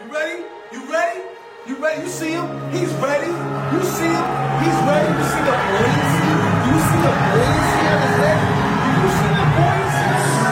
ready? You ready? You ready? You see him? He's ready. You see him? He's ready. You see the buoyancy? Do you see the buoyancy on his head? Do you see the buoyancy?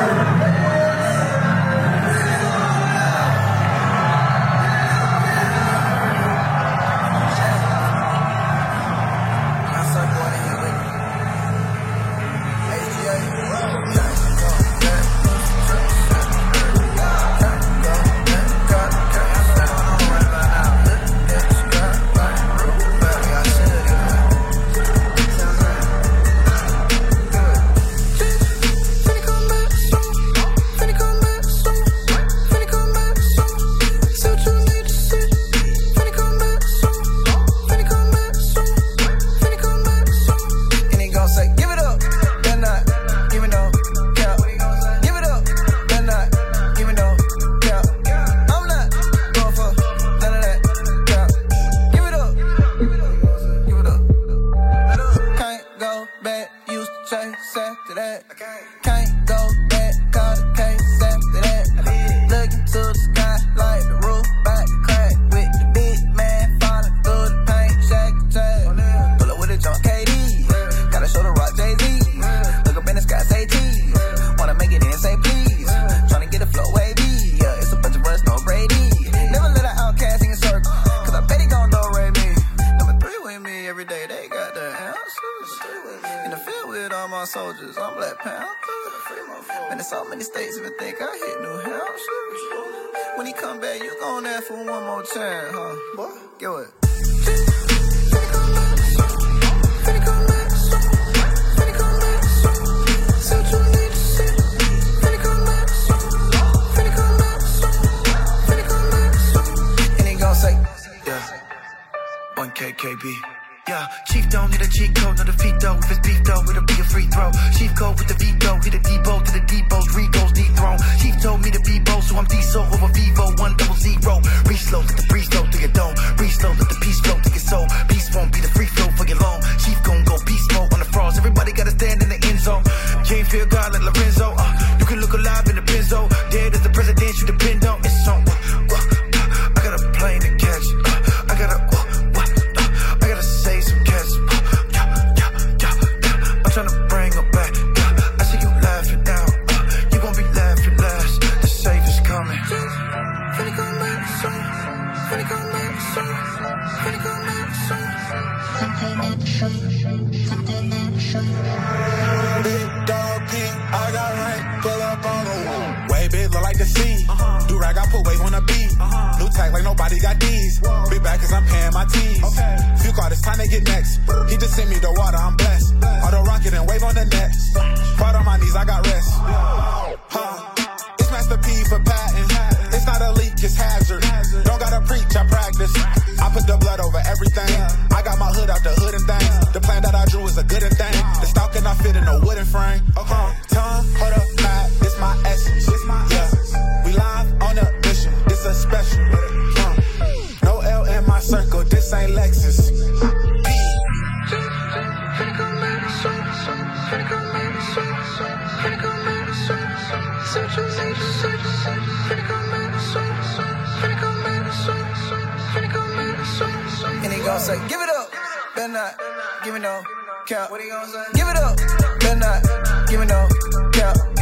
And he gon' say, give it up, better not, give me no cap. What he gon' say? Give it up, better not, give me no cap.